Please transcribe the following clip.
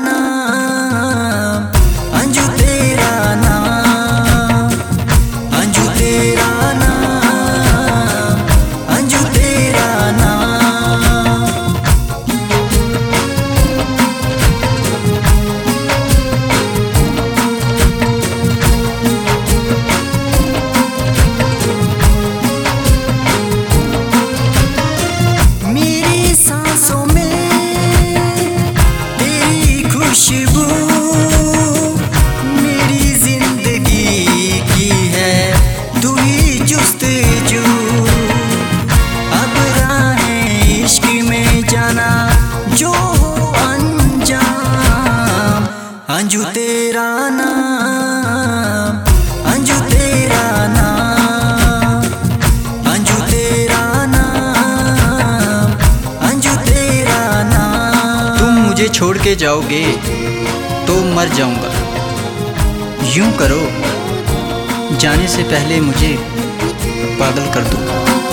नाम, अंजू तेरा नाम, अंजू तेरा नाम, अंजू तेरा नाम। मेरी सांसों में तेरी खुशबू, मेरी जिंदगी की है तू ही जुस्तजू। अब राहें इश्क में जाना जो हो अंजाम, अंजू तेरा नाम, अंजू तेरा नाम, अंजू तेरा नाम, अंजू तेरा नाम। तुम मुझे छोड़ के जाओगे तो मर जाऊंगा। यूं करो जाने से पहले मुझे पागल कर दो।